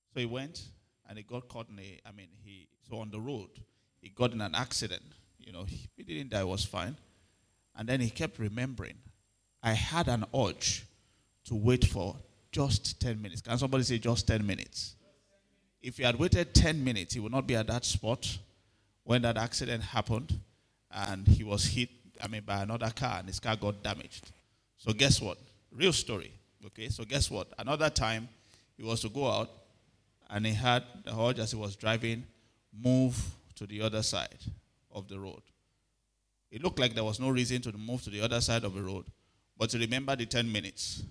So he went and he got caught so on the road, he got in an accident. He didn't die, was fine. And then he kept remembering, I had an urge to wait for just 10 minutes. Can somebody say just 10 minutes? If he had waited 10 minutes, he would not be at that spot when that accident happened and he was hit, by another car and his car got damaged. So guess what? Real story. Okay, so guess what? Another time, he was to go out and he had the urge as he was driving, move to the other side of the road. It looked like there was no reason to move to the other side of the road, but to remember the 10 minutes.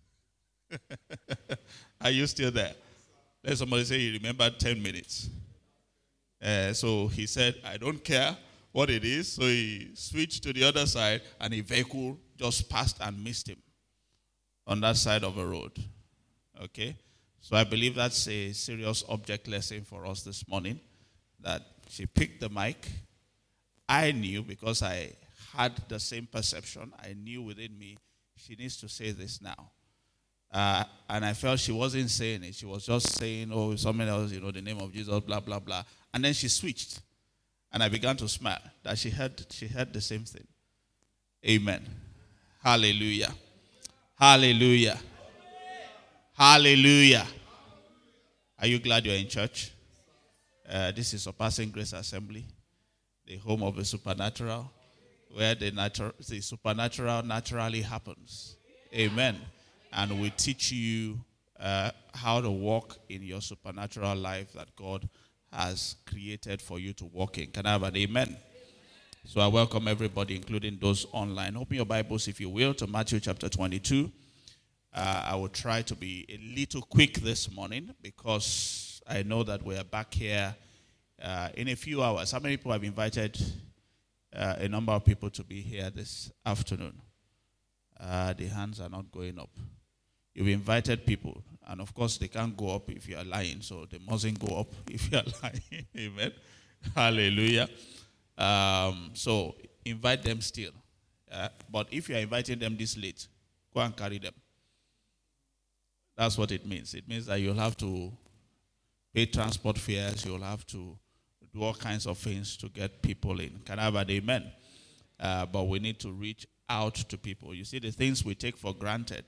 Are you still there? Let somebody say he remembered 10 minutes. So he said, I don't care what it is. So he switched to the other side and a vehicle just passed and missed him on that side of the road. Okay? So I believe that's a serious object lesson for us this morning, that she picked the mic. I knew, because I had the same perception, I knew within me, she needs to say this now. And I felt she wasn't saying it. She was just saying, something else, the name of Jesus, blah, blah, blah. And then she switched. And I began to smile that she heard the same thing. Amen. Hallelujah. Hallelujah. Hallelujah. Are you glad you're in church? This is Surpassing Grace Assembly, the home of the supernatural, where the supernatural naturally happens. Amen. And we teach you how to walk in your supernatural life that God has created for you to walk in. Can I have an amen? So I welcome everybody, including those online. Open your Bibles, if you will, to Matthew chapter 22. I will try to be a little quick this morning because I know that we are back here in a few hours. How many people have invited a number of people to be here this afternoon? The hands are not going up. You've invited people, and of course they can't go up if you are lying, so they mustn't go up if you are lying. Amen. Hallelujah. So invite them still. But if you are inviting them this late, go and carry them. That's what it means. It means that you'll have to pay transport fares, you'll have to do all kinds of things to get people in. Can I have an amen? But we need to reach out to people. You see, the things we take for granted.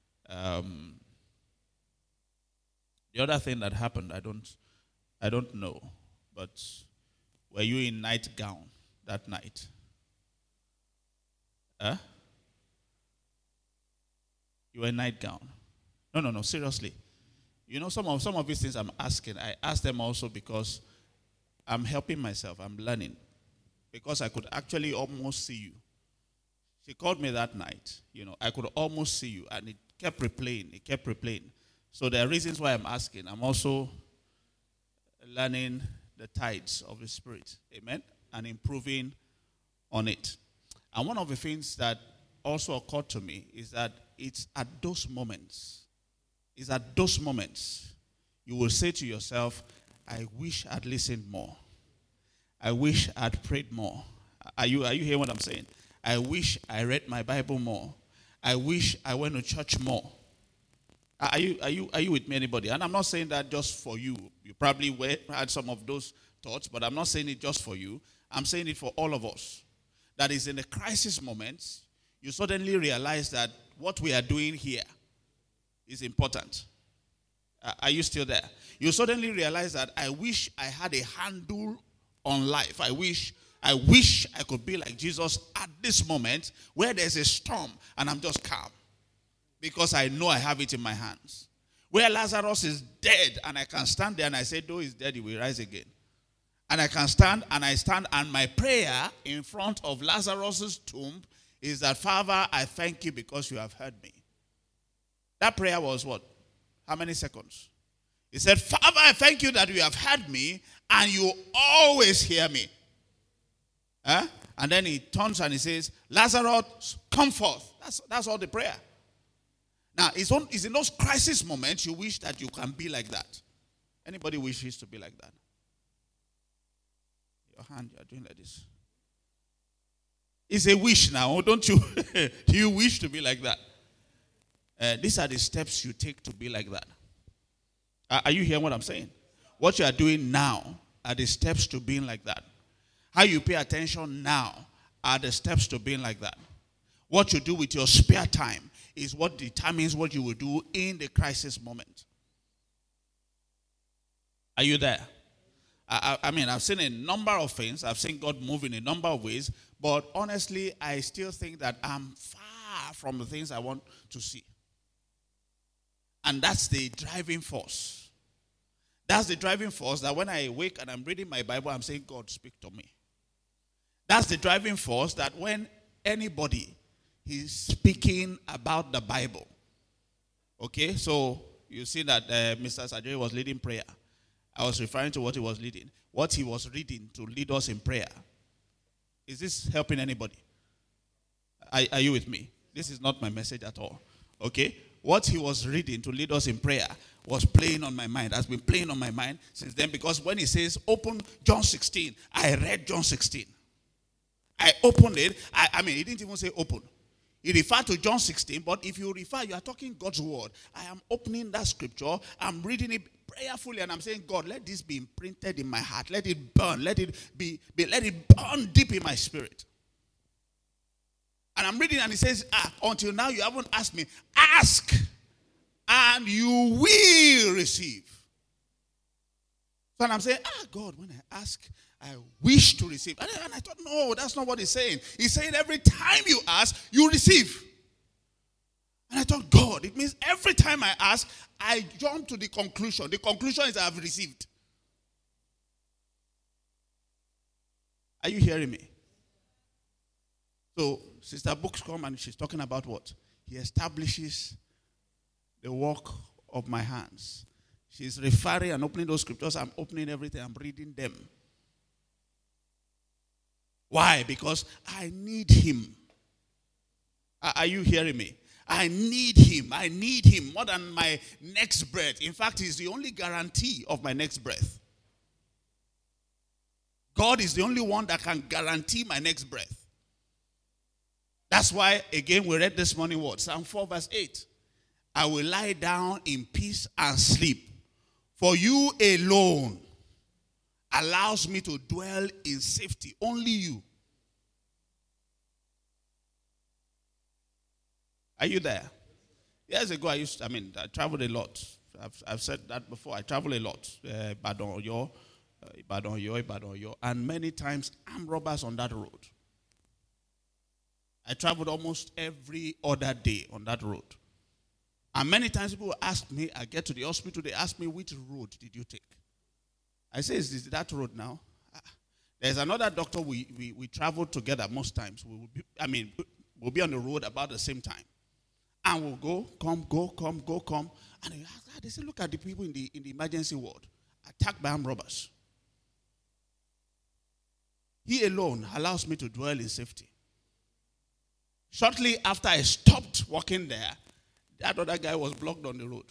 The other thing that happened, I don't know, but were you in nightgown that night? You were in nightgown? No, seriously. Some of these things I'm asking, I ask them also because I'm helping myself, I'm learning. Because I could actually almost see you. She called me that night, I could almost see you, and it kept replaying. So there are reasons why I'm asking. I'm also learning the tides of the Spirit, amen, and improving on it. And one of the things that also occurred to me is that it's at those moments you will say to yourself, I wish I'd listened more. I wish I'd prayed more. Are you hearing what I'm saying? I wish I read my Bible more. I wish I went to church more. Are you with me, anybody? And I'm not saying that just for you. You probably had some of those thoughts, but I'm not saying it just for you. I'm saying it for all of us. That is, in the crisis moments, you suddenly realize that what we are doing here is important. Are you still there? You suddenly realize that I wish I had a handle on life. I wish I could be like Jesus at this moment where there's a storm and I'm just calm because I know I have it in my hands. Where Lazarus is dead and I can stand there and I say, though he's dead, he will rise again. And I can stand and my prayer in front of Lazarus' tomb is that, Father, I thank you because you have heard me. That prayer was what? How many seconds? He said, Father, I thank you that you have heard me and you always hear me. And then he turns and he says, Lazarus, come forth. That's all the prayer. Now, it's in those crisis moments you wish that you can be like that. Anybody wishes to be like that? Your hand, you're doing like this. It's a wish now, don't you? Do you wish to be like that? These are the steps you take to be like that. Are you hearing what I'm saying? What you are doing now are the steps to being like that. How you pay attention now are the steps to being like that. What you do with your spare time is what determines what you will do in the crisis moment. Are you there? I mean, I've seen a number of things. I've seen God move in a number of ways. But honestly, I still think that I'm far from the things I want to see. And that's the driving force. That's the driving force that when I wake and I'm reading my Bible, I'm saying, God, speak to me. That's the driving force that when anybody is speaking about the Bible. Okay, so you see that Mr. Sajiri was leading prayer. I was referring to what he was leading. What he was reading to lead us in prayer. Is this helping anybody? Are you with me? This is not my message at all. Okay? What he was reading to lead us in prayer was playing on my mind. Has been playing on my mind since then, because when he says open John 16, I read John 16. I opened it. I mean, he didn't even say open. He referred to John 16, but if you refer, you are talking God's word. I am opening that scripture. I'm reading it prayerfully, and I'm saying, God, let this be imprinted in my heart. Let it burn. Let it let it burn deep in my spirit. And I'm reading, and it says, until now you haven't asked me. Ask, and you will receive. So I'm saying, God, when I ask, I wish to receive. And I thought, no, that's not what he's saying. He's saying every time you ask, you receive. And I thought, God, it means every time I ask, I jump to the conclusion. The conclusion is I have received. Are you hearing me? So, Sister Books come and she's talking about what? He establishes the work of my hands. She's referring and opening those scriptures. I'm opening everything. I'm reading them. Why? Because I need him. Are you hearing me? I need him. I need him more than my next breath. In fact, he's the only guarantee of my next breath. God is the only one that can guarantee my next breath. That's why, again, we read this morning what? Psalm 4 verse 8. I will lie down in peace and sleep. For you alone allows me to dwell in safety. Only you. Are you there? Years ago, I traveled a lot. I've said that before. I travel a lot. Ibadan, Oyo. And many times, armed robbers on that road. I traveled almost every other day on that road. And many times people ask me, I get to the hospital, they ask me, which road did you take? I say, is that road now? There's another doctor we traveled together most times. We'll be on the road about the same time. And we'll go, come. And they say, look at the people in the emergency ward, attacked by armed robbers. He alone allows me to dwell in safety. Shortly after I stopped working there, that other guy was blocked on the road.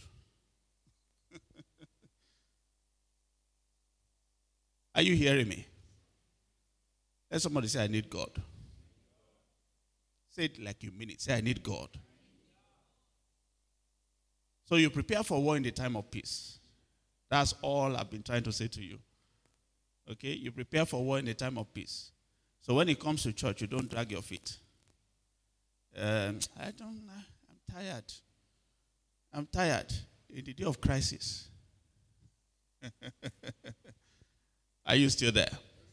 Are you hearing me? Let somebody say, I need God. Say it like you mean it. Say, I need God. So you prepare for war in the time of peace. That's all I've been trying to say to you. Okay? You prepare for war in the time of peace. So when it comes to church, you don't drag your feet. I'm tired. I'm tired in the day of crisis. Are you still there?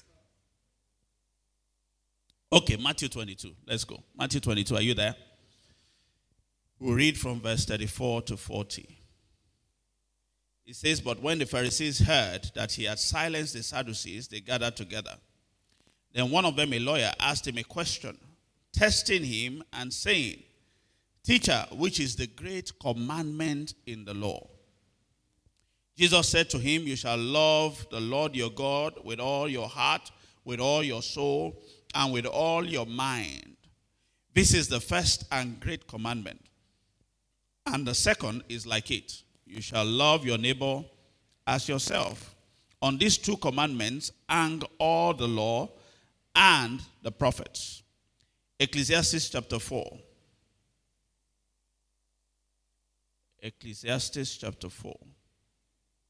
Okay, Matthew 22. Let's go. Matthew 22, are you there? We'll read from verse 34 to 40. It says, but when the Pharisees heard that he had silenced the Sadducees, they gathered together. Then one of them, a lawyer, asked him a question, testing him and saying, Teacher, which is the great commandment in the law? Jesus said to him, you shall love the Lord your God with all your heart, with all your soul, and with all your mind. This is the first and great commandment. And the second is like it. You shall love your neighbor as yourself. On these two commandments hang all the law and the prophets. Ecclesiastes chapter 4. Ecclesiastes chapter 4.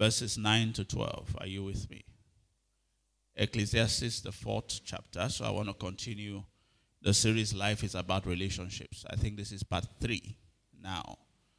verses 9 to 12. Are you with me? Ecclesiastes, the 4th chapter. So I want to continue the series, Life is About Relationships. I think this is part 3 now.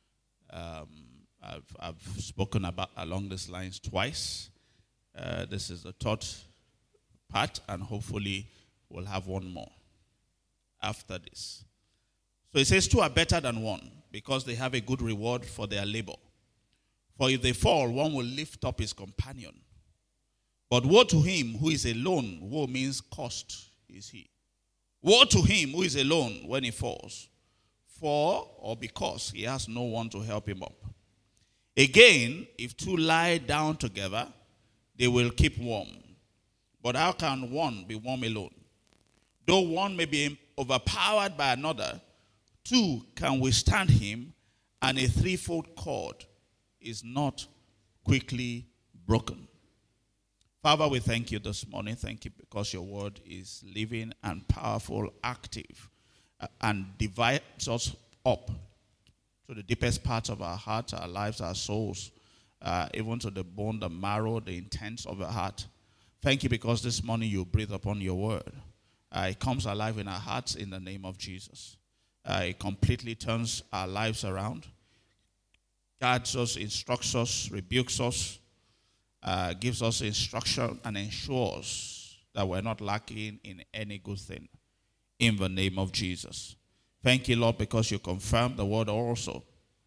I've spoken about along these lines twice. This is the 3rd part, and hopefully we'll have one more after this. So it says, 2 are better than 1, because they have a good reward for their labor. For if they fall, one will lift up his companion. But woe to him who is alone. Woe means cursed is he. Woe to him who is alone when he falls, for or because he has no one to help him up. Again, if 2 lie down together, they will keep warm. But how can one be warm alone? Though one may be overpowered by another, 2 can withstand him, and a threefold cord is not quickly broken. Father, we thank you this morning. Thank you because your word is living and powerful, active, and divides us up to the deepest parts of our heart, our lives, our souls, even to the bone, the marrow, the intents of our heart. Thank you because this morning you breathe upon your word. It comes alive in our hearts in the name of Jesus. It completely turns our lives around, guides us, instructs us, rebukes us, gives us instruction, and ensures that we're not lacking in any good thing in the name of Jesus. Thank you, Lord, because you confirm the word also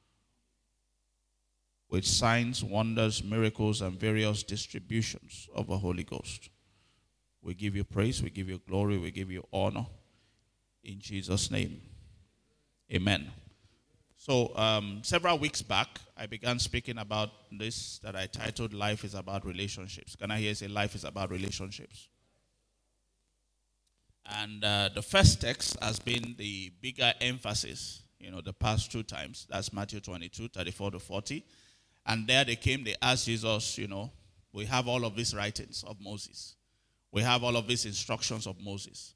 with signs, wonders, miracles, and various distributions of the Holy Ghost. We give you praise, we give you glory, we give you honor in Jesus' name. Amen. So several weeks back, I began speaking about this that I titled Life is About Relationships. Can I hear you say Life is About Relationships? And the first text has been the bigger emphasis, the past 2 times. That's Matthew 22, 34 to 40. And there they came, they asked Jesus, we have all of these writings of Moses. We have all of these instructions of Moses.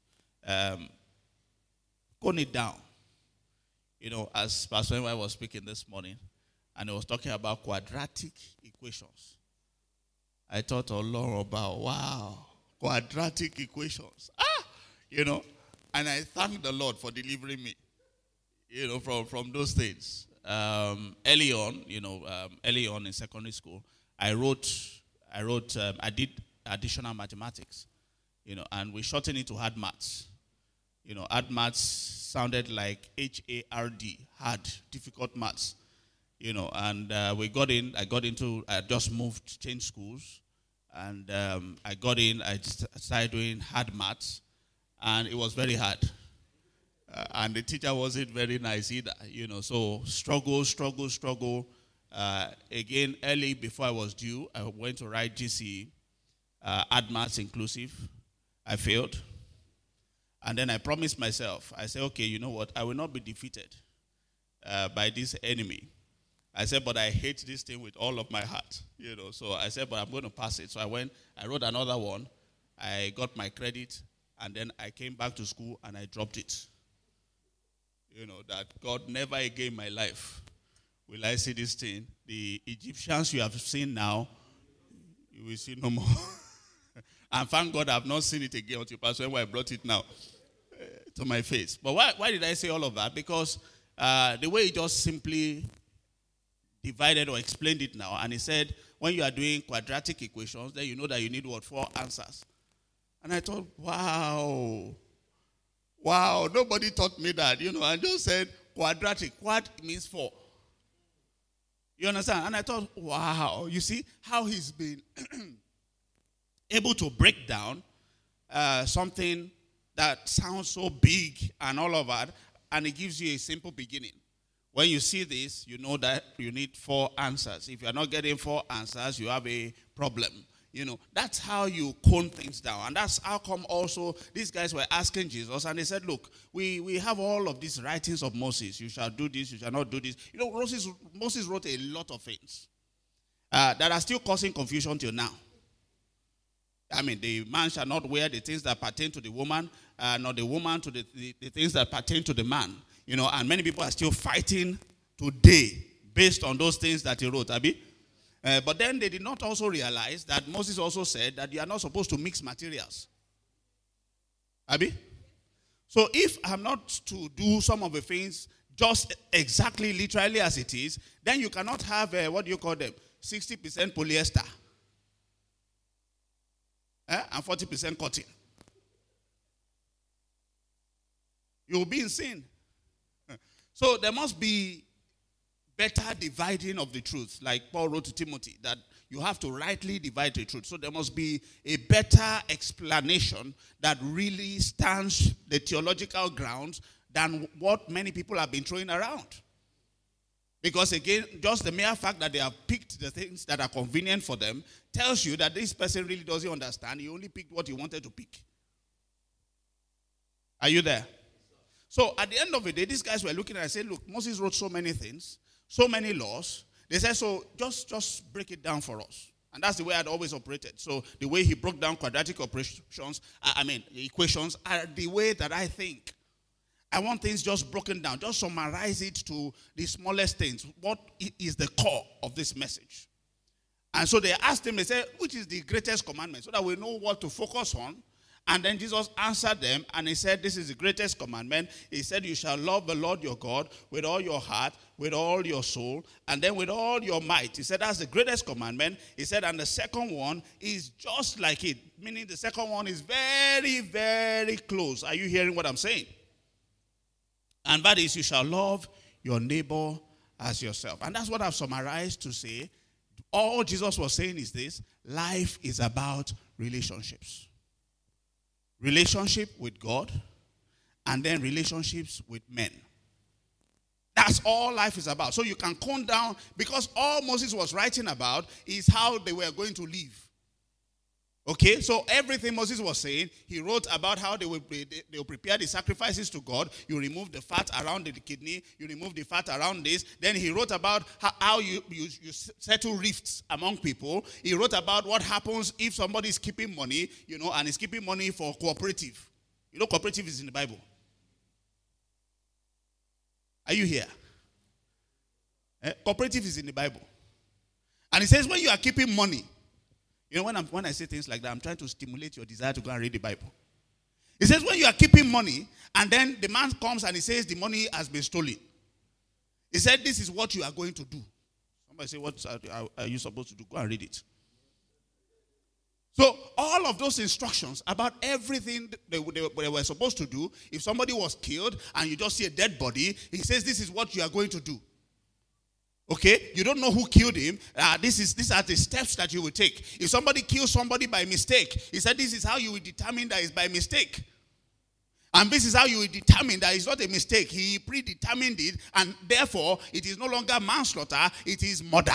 Cone it down. As Pastor Nwai was speaking this morning, and he was talking about quadratic equations. I thought a lot about, wow, quadratic equations. And I thank the Lord for delivering me, from those things. Early on in secondary school, I did additional mathematics, and we shortened it to hard maths. Hard maths sounded like HARD, hard, difficult maths. And I just changed schools, and I got in, I started doing hard maths, and it was very hard. And the teacher wasn't very nice either, so struggle. Again, early before I was due, I went to write GCE, hard maths inclusive. I failed. And then I promised myself, I said, okay, you know what? I will not be defeated by this enemy. I said, but I hate this thing with all of my heart. So I said, but I'm going to pass it. So I wrote another one. I got my credit, and then I came back to school and I dropped it. That God, never again in my life will I see this thing. The Egyptians you have seen now, you will see no more. And thank God I've not seen it again until Pastor Nwai brought it now to my face. But why did I say all of that? Because the way he just simply divided or explained it now, and he said, when you are doing quadratic equations, then you know that you need 4 answers. And I thought, wow, nobody taught me that. I just said quadratic. Quad means 4. You understand? And I thought, wow, you see how he's been able to break down something that sounds so big and all of that, and it gives you a simple beginning. When you see this, you know that you need 4 answers. If you're not getting 4 answers, you have a problem. That's how you cone things down. And that's how come also these guys were asking Jesus, and they said, look, we have all of these writings of Moses. You shall do this, you shall not do this. Moses wrote a lot of things that are still causing confusion till now. I mean, the man shall not wear the things that pertain to the woman, nor the woman to the things that pertain to the man. And many people are still fighting today based on those things that he wrote, Abi. But then they did not also realize that Moses also said that you are not supposed to mix materials. Abi? So if I'm not to do some of the things just exactly literally as it is, then you cannot have, what do you call them, 60% polyester and 40% cotton. You will be in sin. So there must be better dividing of the truth, like Paul wrote to Timothy, that you have to rightly divide the truth. So there must be a better explanation that really stands the theological grounds than what many people have been throwing around. Because again, just the mere fact that they have picked the things that are convenient for them tells you that this person really doesn't understand. He only picked what he wanted to pick. Are you there? So at the end of the day, these guys were looking at it and said, look, Moses wrote so many things, so many laws. They said, so just break it down for us. And that's the way I'd always operated. So the way he broke down quadratic equations are the way that I think. I want things just broken down. Just summarize it to the smallest things. What is the core of this message? And so they asked him, they said, which is the greatest commandment? So that we know what to focus on. And then Jesus answered them and he said, this is the greatest commandment. He said, you shall love the Lord your God with all your heart, with all your soul, and then with all your might. He said, that's the greatest commandment. He said, and the second one is just like it. Meaning the second one is very, very close. Are you hearing what I'm saying? And that is, you shall love your neighbor as yourself. And that's what I've summarized to say. All Jesus was saying is this: life is about relationships. Relationship with God, and then relationships with men. That's all life is about. So you can count down, because all Moses was writing about is how they were going to live. Okay, so everything Moses was saying, he wrote about how they will prepare the sacrifices to God. You remove the fat around the kidney, you remove the fat around this. Then he wrote about how you settle rifts among people. He wrote about what happens if somebody is keeping money, and is keeping money for cooperative. Cooperative is in the Bible. Are you here? Cooperative is in the Bible. And it says when you are keeping money, when I say things like that, I'm trying to stimulate your desire to go and read the Bible. It says when you are keeping money, and then the man comes and he says the money has been stolen. He said, this is what you are going to do. Somebody say, what are you supposed to do? Go and read it. So all of those instructions about everything they were supposed to do, if somebody was killed and you just see a dead body, he says this is what you are going to do. Okay, you don't know who killed him. These are the steps that you will take. If somebody kills somebody by mistake, he said this is how you will determine that it's by mistake. And this is how you will determine that it's not a mistake. He predetermined it, and therefore it is no longer manslaughter, it is murder.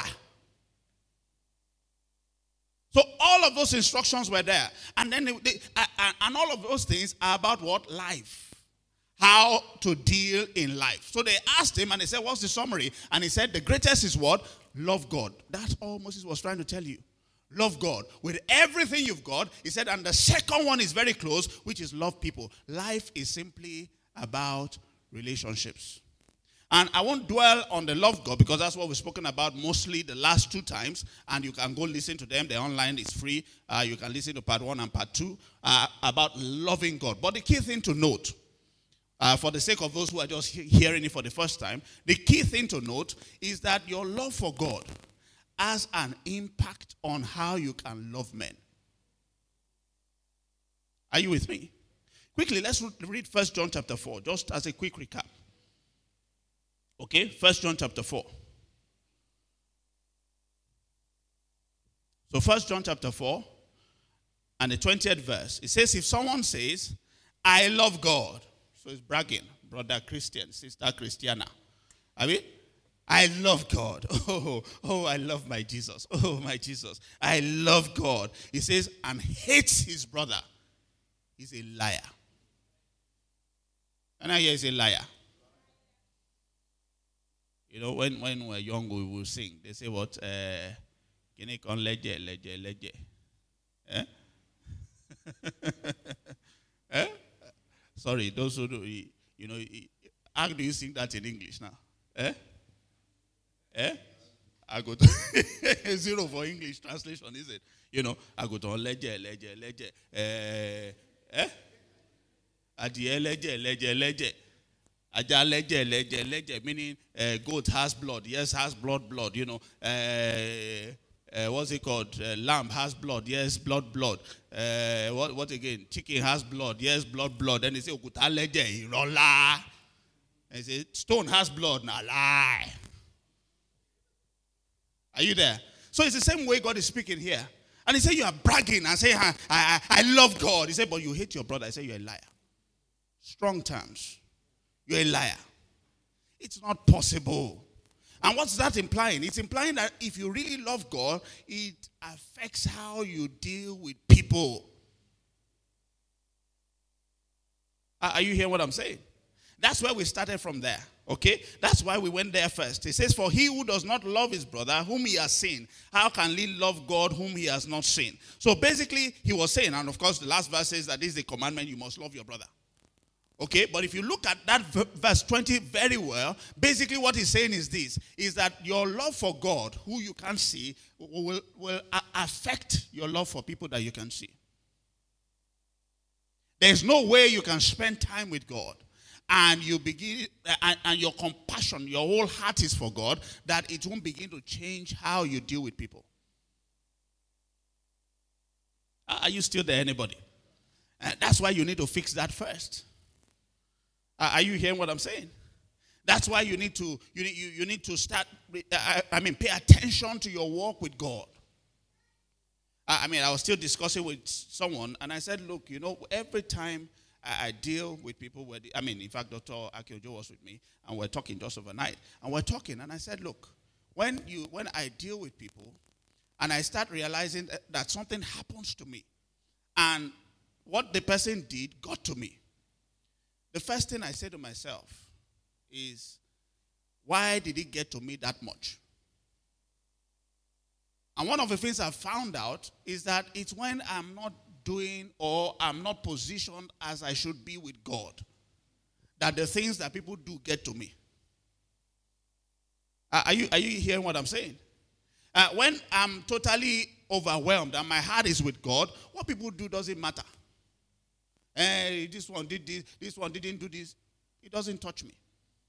So all of those instructions were there. And then and all of those things are about what? Life. How to deal in life. So they asked him and they said, what's the summary? And he said, the greatest is what? Love God. That's all Moses was trying to tell you. Love God with everything you've got. He said, and the second one is very close, which is love people. Life is simply about relationships. And I won't dwell on the love God, because that's what we've spoken about mostly the last 2 times. And you can go listen to them. They're online. It's free. You can listen to part 1 and part 2 about loving God. But the key thing to note, for the sake of those who are just hearing it for the first time, the key thing to note is that your love for God has an impact on how you can love men. Are you with me? Quickly, let's read 1 John chapter 4, just as a quick recap. Okay, 1 John chapter 4. So 1 John chapter 4 and the 20th verse. It says, if someone says, I love God, so it's bragging, brother Christian, sister Christiana. I love God. Oh, I love my Jesus. Oh, my Jesus. I love God. He says, and hates his brother. He's a liar. And I hear he's a liar. When we're young, we will sing. They say what? Kini kon leje. Eh? Eh? Sorry, those who do, how do you sing that in English now? Eh? Eh? I go to zero for English translation, is it? I go to ledger. Adìẹ ledger. Aja ledger, meaning goat has blood. Yes, has blood. What's it called? Lamb has blood. Yes, blood. What again? Chicken has blood. Yes, blood. Then they say, Okuta ledger, irola. And they say, stone has blood. Now lie. Are you there? So it's the same way God is speaking here. And he said, you are bragging and say, I love God. He said, but you hate your brother. I said, you're a liar. Strong terms. You're a liar. It's not possible. And what's that implying? It's implying that if you really love God, it affects how you deal with people. Are you hearing what I'm saying? That's where we started from there. Okay? That's why we went there first. It says, for he who does not love his brother, whom he has seen, how can he love God whom he has not seen? So basically, he was saying, and of course the last verse says that this is the commandment, you must love your brother. Okay, but if you look at that verse 20 very well, basically what he's saying is this, is that your love for God, who you can't see, will affect your love for people that you can see. There's no way you can spend time with God and you begin, and your compassion, your whole heart is for God, that it won't begin to change how you deal with people. Are you still there, anybody? That's why you need to fix that first. Are you hearing what I'm saying? That's why you need to start, pay attention to your walk with God. I was still discussing with someone, and I said, look, every time I deal with people, in fact, Dr. Akiojo was with me, and we're talking just overnight, and and I said, look, when I deal with people, and I start realizing that something happens to me, and what the person did got to me, the first thing I say to myself is, why did it get to me that much? And one of the things I've found out is that it's when I'm not doing or I'm not positioned as I should be with God that the things that people do get to me. Are you hearing what I'm saying? When I'm totally overwhelmed and my heart is with God, what people do doesn't matter. Hey, this one did this one didn't do this. It doesn't touch me.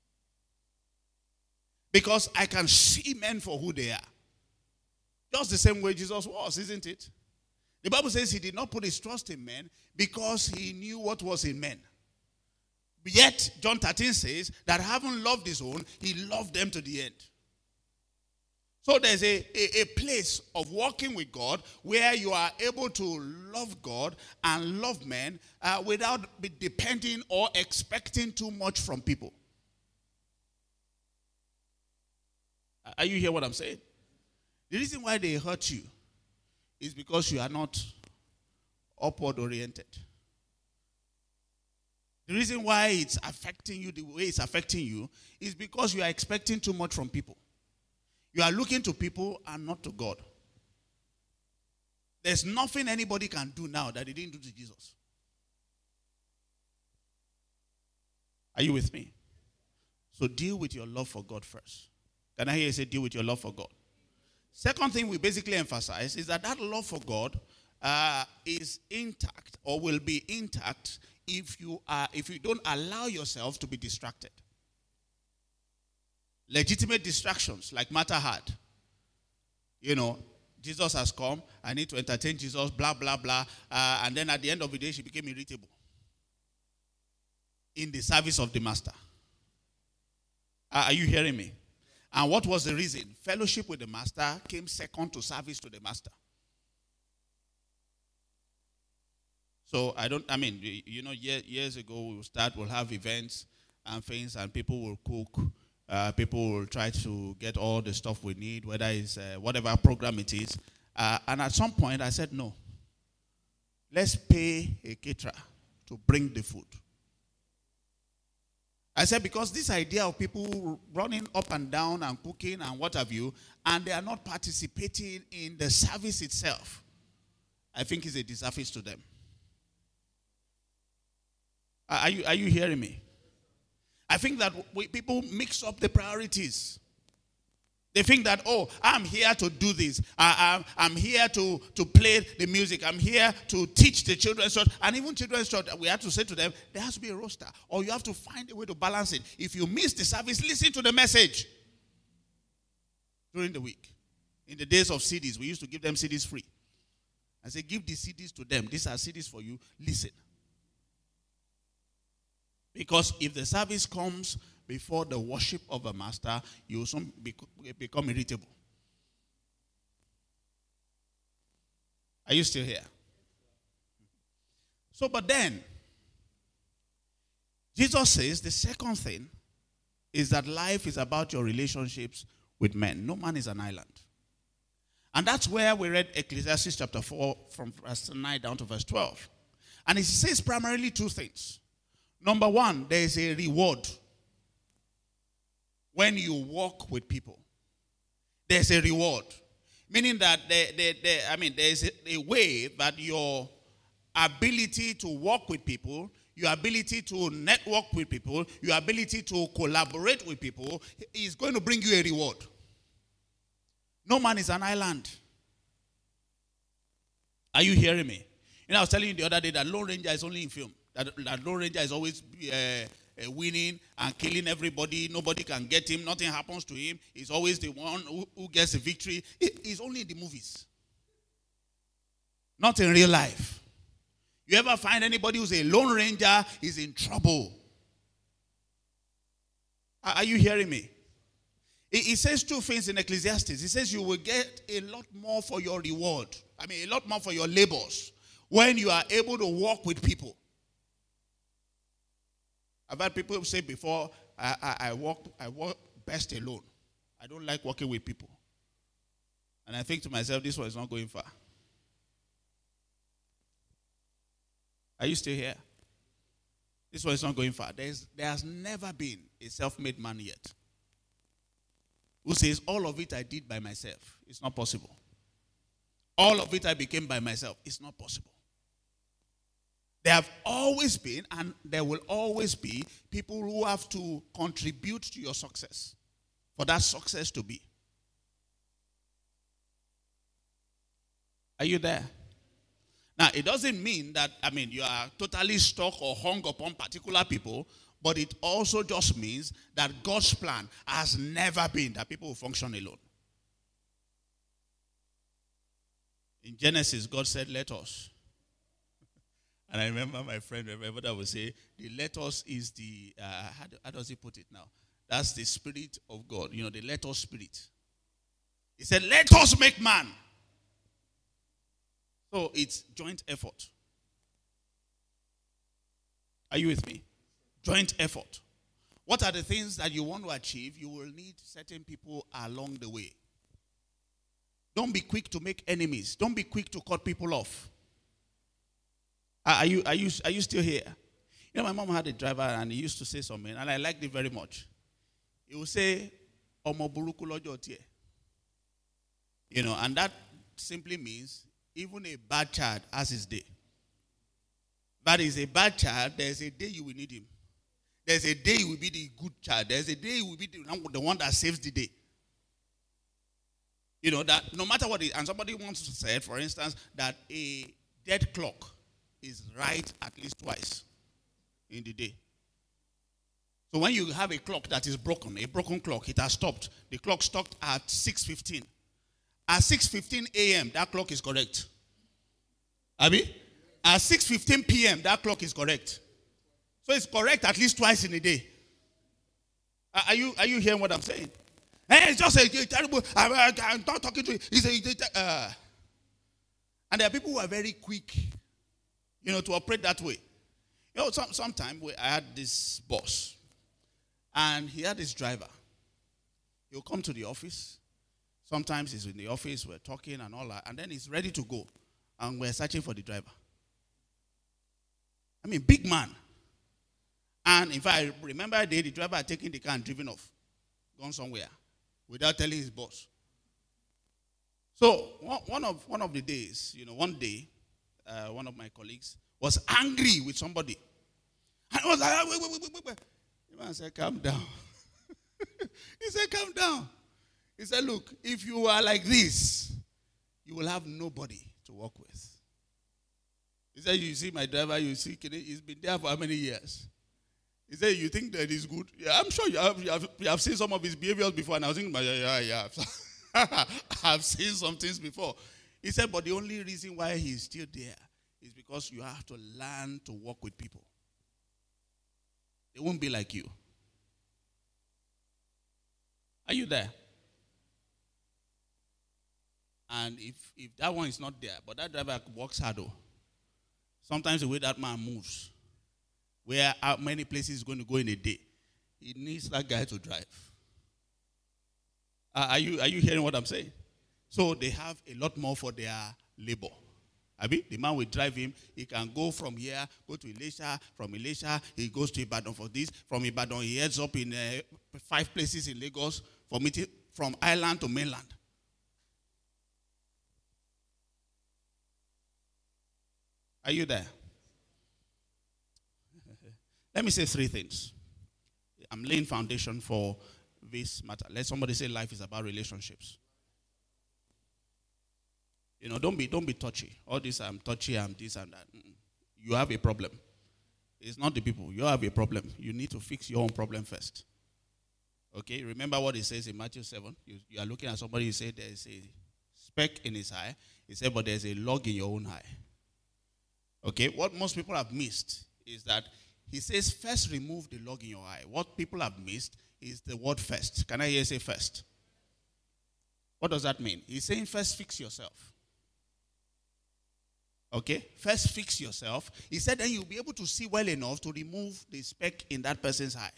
Because I can see men for who they are. Just the same way Jesus was, isn't it? The Bible says he did not put his trust in men because he knew what was in men. Yet, John 13 says that having loved his own, he loved them to the end. So there's a place of walking with God where you are able to love God and love men without depending or expecting too much from people. Are you hearing what I'm saying? The reason why they hurt you is because you are not upward oriented. The reason why it's affecting you the way it's affecting you is because you are expecting too much from people. You are looking to people and not to God. There's nothing anybody can do now that they didn't do to Jesus. Are you with me? So deal with your love for God first. Can I hear you say deal with your love for God? Second thing we basically emphasize is that love for God is intact or will be intact if you don't allow yourself to be distracted. Legitimate distractions like Martha had. Jesus has come. I need to entertain Jesus, blah, blah, blah. And then at the end of the day, she became irritable in the service of the master. Are you hearing me? And what was the reason? Fellowship with the master came second to service to the master. So years ago we'll have events and things, and people will cook. People will try to get all the stuff we need, whether it's whatever program it is. And at some point I said, no. Let's pay a caterer to bring the food. I said, because this idea of people running up and down and cooking and what have you, and they are not participating in the service itself, I think is a disservice to them. Are you hearing me? I think that people mix up the priorities. They think that, oh, I'm here to do this. I'm here to play the music. I'm here to teach the children's church. And even children's church, we have to say to them, there has to be a roster. Or you have to find a way to balance it. If you miss the service, listen to the message during the week. In the days of CDs, we used to give them CDs free. I say, give the CDs to them. These are CDs for you. Listen. Because if the service comes before the worship of a master, you will soon become irritable. Are you still here? So, but then, Jesus says the second thing is that life is about your relationships with men. No man is an island. And that's where we read Ecclesiastes chapter 4 from verse 9 down to verse 12. And it says primarily two things. Number one, there is a reward when you walk with people. There's a reward. Meaning that there's a way that your ability to walk with people, your ability to network with people, your ability to collaborate with people is going to bring you a reward. No man is an island. Are you hearing me? I was telling you the other day that Lone Ranger is only in film. That Lone Ranger is always winning and killing everybody. Nobody can get him. Nothing happens to him. He's always the one who gets the victory. He's only in the movies. Not in real life. You ever find anybody who's a Lone Ranger is in trouble? Are you hearing me? It says two things in Ecclesiastes. It says you will get a lot more for your reward. A lot more for your labors when you are able to walk with people. I've had people say before, I walk best alone. I don't like working with people. And I think to myself, this one is not going far. Are you still here? This one is not going far. There has never been a self-made man yet who says, all of it I did by myself. It's not possible. All of it I became by myself. It's not possible. There have always been, and there will always be, people who have to contribute to your success for that success to be. Are you there? Now, it doesn't mean that, you are totally stuck or hung upon particular people, but it also just means that God's plan has never been that people will function alone. In Genesis, God said, let us. And I remember my friend, Reverend, that would say, the let us is the, how does he put it now? That's the spirit of God, the let us spirit. He said, let us make man. So it's joint effort. Are you with me? Joint effort. What are the things that you want to achieve? You will need certain people along the way. Don't be quick to make enemies. Don't be quick to cut people off. Are you still here? My mom had a driver and he used to say something, and I liked it very much. He would say, "Omo buruku lojo tie." And that simply means even a bad child has his day. That is a bad child, there's a day you will need him. There's a day he will be the good child. There's a day he will be the one that saves the day. That no matter what and somebody wants to say, for instance, that a dead clock is right at least twice in the day. So when you have a clock that is broken, a broken clock, it has stopped. The clock stopped at 6:15. At 6:15 a.m., that clock is correct. Abi? At 6:15 p.m., that clock is correct. So it's correct at least twice in a day. Are you hearing what I'm saying? Hey, it's just a terrible. I'm not talking to you. And there are people who are very quick, to operate that way. Sometime I had this boss, and he had this driver. He'll come to the office. Sometimes he's in the office, we're talking and all that, and then he's ready to go, and we're searching for the driver. Big man. And if I remember a day, the driver had taken the car and driven off, gone somewhere, without telling his boss. So one of the days, one day, one of my colleagues was angry with somebody. And I was like, wait. The man said, calm down. He said, calm down. He said, look, if you are like this, you will have nobody to work with. He said, you see my driver, you see, he's been there for how many years? He said, you think that he's good? Yeah, I'm sure you have seen some of his behaviors before. And I was thinking, yeah. I've seen some things before. He said, but the only reason why he's still there is because you have to learn to work with people. They won't be like you. Are you there? And if that one is not there, but that driver works hard though. Sometimes the way that man moves, where how many places he's going to go in a day, he needs that guy to drive. Are you hearing what I'm saying? So they have a lot more for their labor. The man will drive him. He can go from here, go to Elisha. From Elisha, he goes to Ibadan for this. From Ibadan, he heads up in 5 places in Lagos for meeting from island to mainland. Are you there? Let me say 3 things. I'm laying foundation for this matter. Let somebody say life is about relationships. Don't be touchy. All this, I'm touchy, I'm this and that. You have a problem. It's not the people. You have a problem. You need to fix your own problem first. Okay? Remember what it says in Matthew 7. You are looking at somebody, you say there's a speck in his eye. He said, but there's a log in your own eye. Okay? What most people have missed is that he says, first remove the log in your eye. What people have missed is the word first. Can I hear you say first? What does that mean? He's saying first fix yourself. Okay? First fix yourself. He said then you'll be able to see well enough to remove the speck in that person's eye.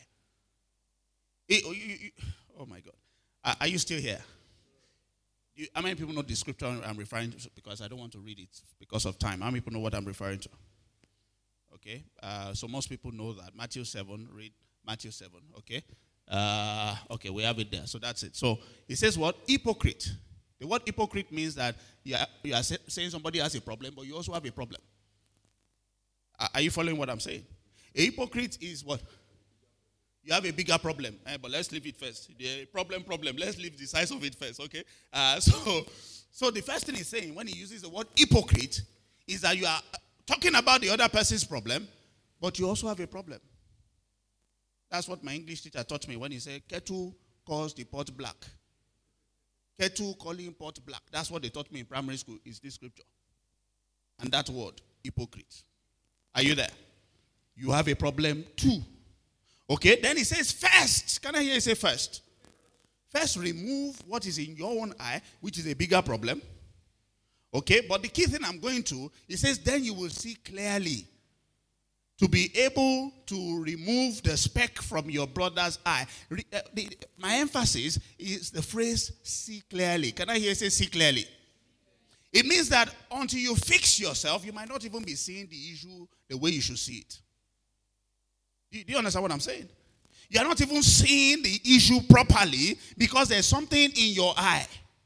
Oh my God. Are you still here? How many people know the scripture I'm referring to? Because I don't want to read it because of time. How many people know what I'm referring to? Okay? So most people know that. Matthew 7. Read Matthew 7. Okay? Okay, we have it there. So that's it. So it says what? Hypocrite. The word hypocrite means that you are saying somebody has a problem, but you also have a problem. Are you following what I'm saying? A hypocrite is what? You have a bigger problem. But let's leave it first. The problem. Let's leave the size of it first, okay? So the first thing he's saying when he uses the word hypocrite is that you are talking about the other person's problem, but you also have a problem. That's what my English teacher taught me when he said, kettle calls the pot black. Kettle calling pot black. That's what they taught me in primary school, is this scripture. And that word, hypocrite. Are you there? You have a problem too. Okay, then he says first. Can I hear you say first? First, remove what is in your own eye, which is a bigger problem. Okay, but the key thing I'm going to, he says, then you will see clearly. To be able to remove the speck from your brother's eye. My emphasis is the phrase, see clearly. Can I hear you say, see clearly? It means that until you fix yourself, you might not even be seeing the issue the way you should see it. Do you understand what I'm saying? You're not even seeing the issue properly because there's something in your eye.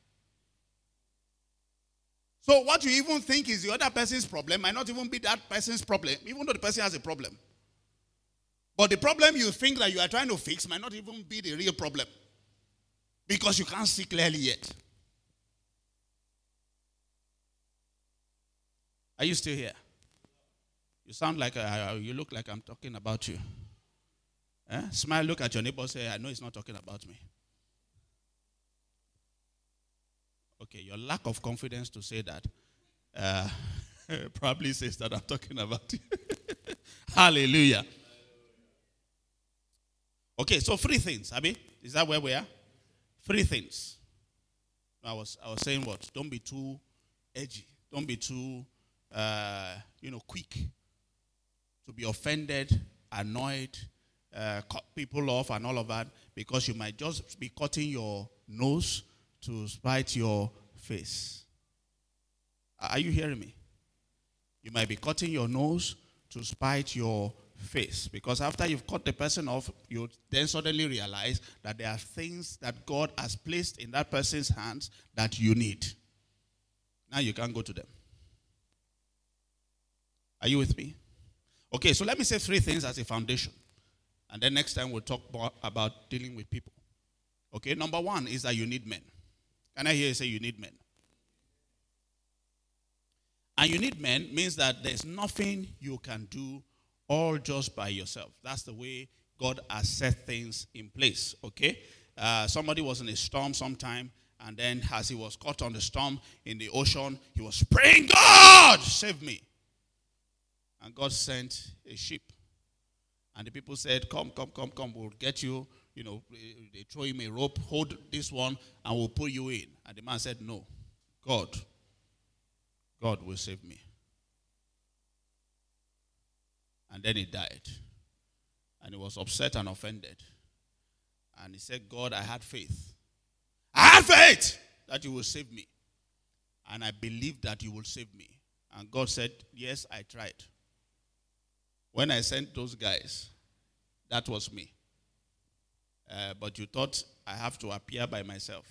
So what you even think is the other person's problem might not even be that person's problem, even though the person has a problem. But the problem you think that you are trying to fix might not even be the real problem because you can't see clearly yet. Are you still here? You sound like, you look like I'm talking about you. Smile, look at your neighbor, say, I know he's not talking about me. Okay, your lack of confidence to say that probably says that I'm talking about you. Hallelujah. Okay, so 3 things, Abi. Is that where we are? 3 things. I was saying what? Don't be too edgy. Don't be too, quick to be offended, annoyed, cut people off and all of that because you might just be cutting your nose to spite your face. Are you hearing me? You might be cutting your nose to spite your face. Because after you've cut the person off, you then suddenly realize that there are things that God has placed in that person's hands that you need. Now you can't go to them. Are you with me? Okay, so let me say 3 things as a foundation. And then next time we'll talk more about dealing with people. Okay, number 1 is that you need men. Can I hear you say you need men? And you need men means that there's nothing you can do all just by yourself. That's the way God has set things in place, okay? Somebody was in a storm sometime, and then as he was caught on the storm in the ocean, he was praying, God, save me. And God sent a ship. And the people said, come, we'll get you. You know, they throw him a rope, hold this one, and we'll pull you in. And the man said, no, God will save me. And then he died. And he was upset and offended. And he said, God, I had faith. I had faith that you will save me. And I believe that you will save me. And God said, yes, I tried. When I sent those guys, that was me. But you thought I have to appear by myself.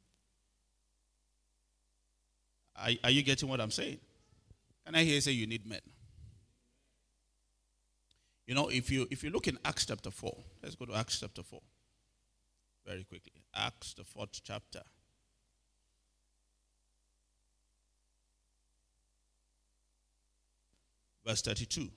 Are you getting what I'm saying? Can I hear you say you need men? You know, if you look in Acts chapter 4, let's go to Acts chapter 4 very quickly. Acts, the 4th chapter. Verse 32.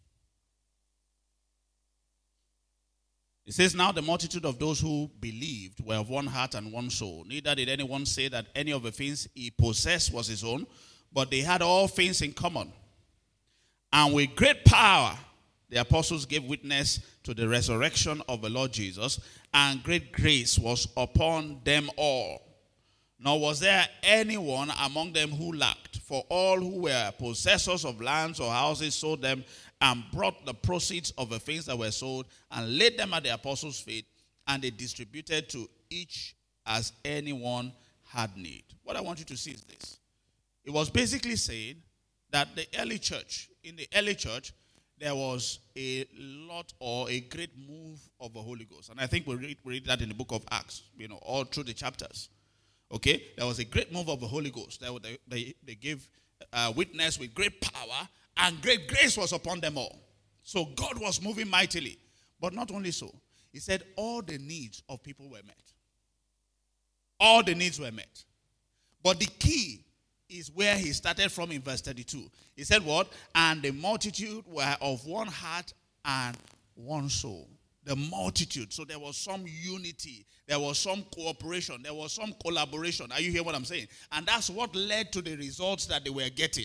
It says, now the multitude of those who believed were of one heart and one soul. Neither did anyone say that any of the things he possessed was his own, but they had all things in common. And with great power, the apostles gave witness to the resurrection of the Lord Jesus, and great grace was upon them all. Nor was there anyone among them who lacked, for all who were possessors of lands or houses sold them and brought the proceeds of the things that were sold and laid them at the apostles' feet, and they distributed to each as anyone had need. What I want you to see is this. It was basically saying that in the early church, there was a lot or a great move of the Holy Ghost. And I think we read that in the book of Acts, all through the chapters. Okay? There was a great move of the Holy Ghost. They gave witness with great power, and great grace was upon them all. So God was moving mightily. But not only so. He said all the needs of people were met. All the needs were met. But the key is where he started from in verse 32. He said what? And the multitude were of one heart and one soul. The multitude. So there was some unity. There was some cooperation. There was some collaboration. Are you hearing what I'm saying? And that's what led to the results that they were getting.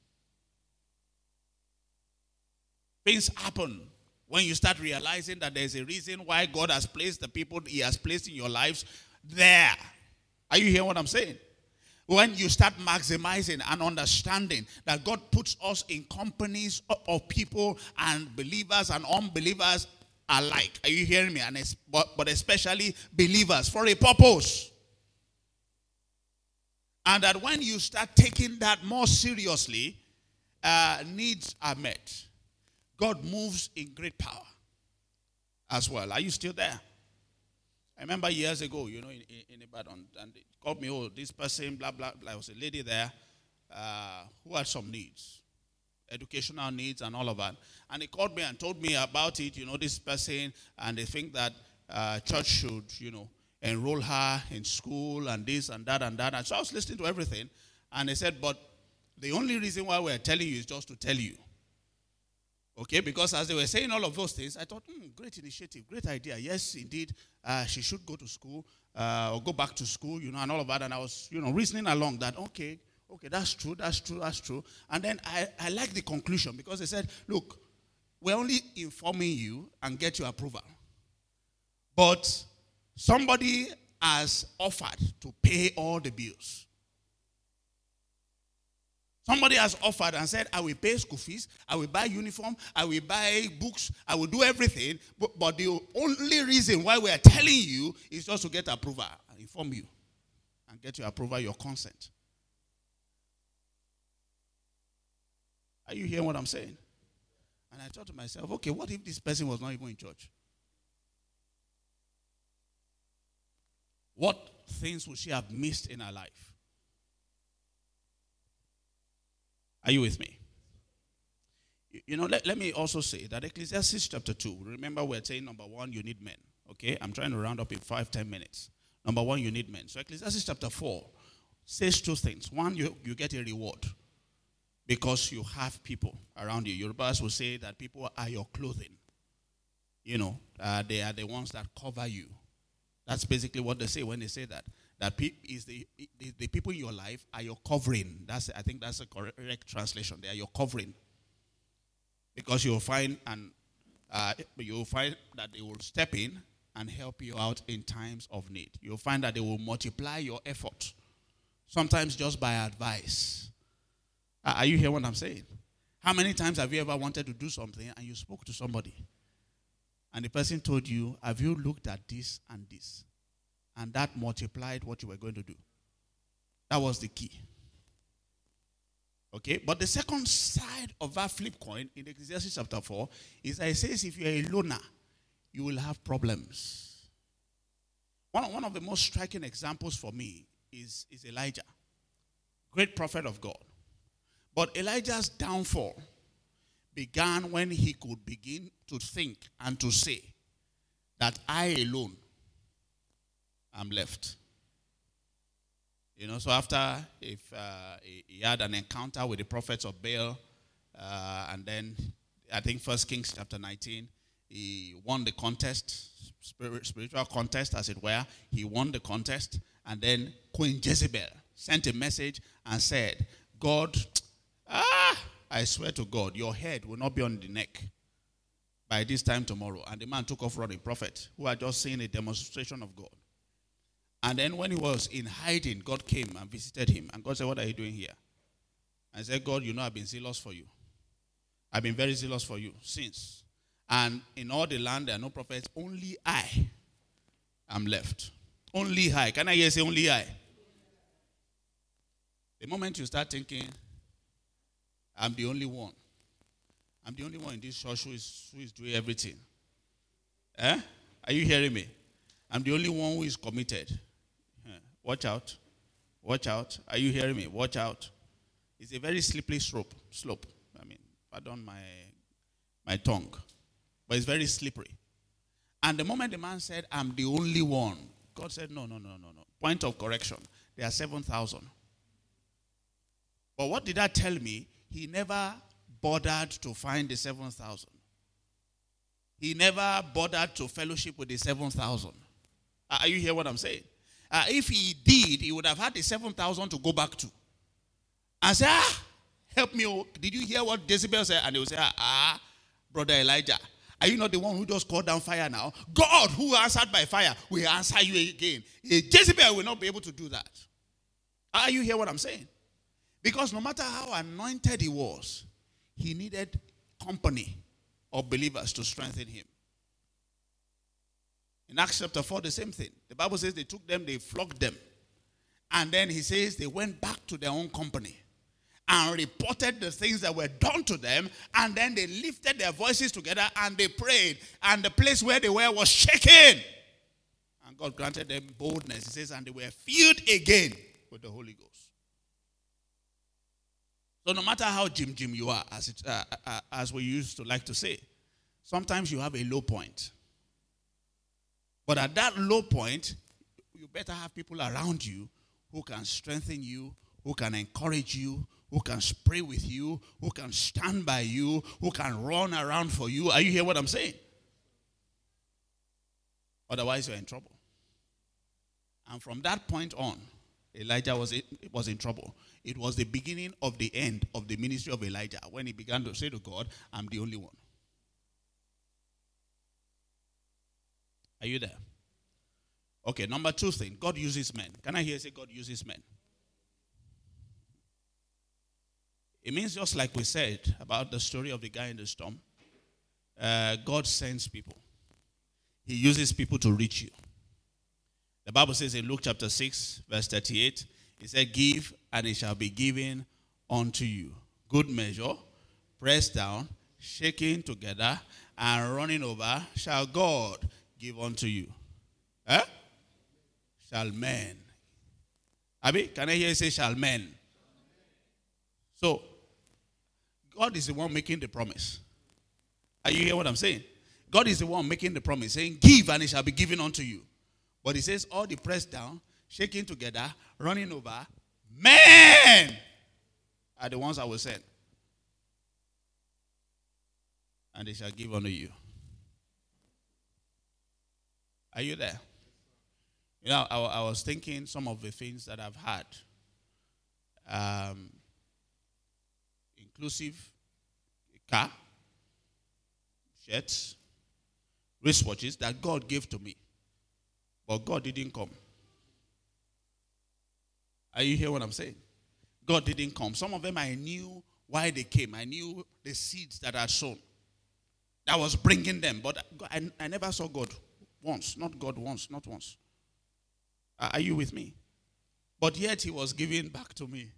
Things happen when you start realizing that there's a reason why God has placed the people he has placed in your lives there. Are you hearing what I'm saying? When you start maximizing and understanding that God puts us in companies of people and believers and unbelievers alike. Are you hearing me? But especially believers for a purpose. And that when you start taking that more seriously, needs are met. God moves in great power as well. Are you still there? I remember years ago, in Ibadan, and they called me, this person, blah, blah, blah. There was a lady there who had some needs, educational needs and all of that. And they called me and told me about it, this person, and they think that church should, enroll her in school and this and that and that. And so I was listening to everything, and they said, but the only reason why we're telling you is just to tell you. Okay, because as they were saying all of those things, I thought, great initiative, great idea. Yes, indeed, she should go to school or go back to school, and all of that. And I was, reasoning along that, okay, that's true. And then I like the conclusion because they said, look, we're only informing you and get your approval. But somebody has offered to pay all the bills. Somebody has offered and said, I will pay school fees, I will buy uniform, I will buy books, I will do everything. But the only reason why we are telling you is just to get approval and inform you and get your approval, your consent. Are you hearing what I'm saying? And I thought to myself, okay, what if this person was not even in church? What things would she have missed in her life? Are you with me? Let me also say that Ecclesiastes chapter 2, remember we're saying number 1, you need men. Okay, I'm trying to round up in 5-10 minutes. Number one, you need men. So Ecclesiastes chapter 4 says two things. One, you get a reward because you have people around you. Yorubas will say that people are your clothing. They are the ones that cover you. That's basically what they say when they say that. That the people in your life are your covering. I think that's a correct translation. They are your covering. Because you'll find that they will step in and help you out in times of need. You'll find that they will multiply your effort. Sometimes just by advice. Are you hearing what I'm saying? How many times have you ever wanted to do something and you spoke to somebody? And the person told you, have you looked at this and this? And that multiplied what you were going to do. That was the key. Okay? But the second side of that flip coin in Ecclesiastes chapter 4 is that it says if you're a loner, you will have problems. One of the most striking examples for me is Elijah. Great prophet of God. But Elijah's downfall began when he could begin to think and to say that I alone am left. So after he had an encounter with the prophets of Baal, and then I think 1 Kings chapter 19, he won the contest, spiritual contest as it were. He won the contest, and then Queen Jezebel sent a message and said, God, I swear to God, your head will not be on the neck by this time tomorrow. And the man took off running, prophet, who had just seen a demonstration of God. And then when he was in hiding, God came and visited him. And God said, what are you doing here? I said, God, I've been zealous for you. I've been very zealous for you since. And in all the land, there are no prophets. Only I am left. Only I. Can I hear say only I? The moment you start thinking, I'm the only one. I'm the only one in this church who is doing everything. Are you hearing me? I'm the only one who is committed. Watch out. Watch out. Are you hearing me? Watch out. It's a very slippery slope. Pardon my tongue. But it's very slippery. And the moment the man said, I'm the only one, God said, no. Point of correction. There are 7,000. But what did that tell me? He never bothered to find the 7,000. He never bothered to fellowship with the 7,000. Are you hearing what I'm saying? If he did, he would have had the 7,000 to go back to. And say, help me. Did you hear what Jezebel said? And they will say, Brother Elijah, are you not the one who just called down fire now? God, who answered by fire, will answer you again. Jezebel will not be able to do that. Are you hearing what I'm saying? Because no matter how anointed he was, he needed company of believers to strengthen him. In Acts chapter 4, the same thing. The Bible says they took them, they flogged them. And then he says they went back to their own company and reported the things that were done to them. And then they lifted their voices together and they prayed. And the place where they were was shaken. And God granted them boldness. He says, and they were filled again with the Holy Ghost. So no matter how jim you are, as we used to like to say, sometimes you have a low point. But at that low point, you better have people around you who can strengthen you, who can encourage you, who can pray with you, who can stand by you, who can run around for you. Are you hearing what I'm saying? Otherwise, you're in trouble. And from that point on, Elijah was in trouble. It was the beginning of the end of the ministry of Elijah when he began to say to God, I'm the only one. Are you there? Okay, number two thing, God uses men. Can I hear say God uses men? It means just like we said about the story of the guy in the storm, God sends people. He uses people to reach you. The Bible says in Luke chapter 6, verse 38, it said, give and it shall be given unto you. Good measure, pressed down, shaking together, and running over, shall God give unto you. Shall men. Abi, can I hear you say shall men? So, God is the one making the promise. Are you hearing what I'm saying? God is the one making the promise, saying, give and it shall be given unto you. But he says, all the pressed down, shaking together, running over, men are the ones I will send. And they shall give unto you. Are you there? You know, I was thinking some of the things that I've had. Inclusive car, shirts, wristwatches that God gave to me. But God didn't come. Are you hearing what I'm saying? God didn't come. Some of them I knew why they came. I knew the seeds that I sown. That was bringing them. But I never saw God once. Not God once. Not once. Are you with me? But yet he was giving back to me.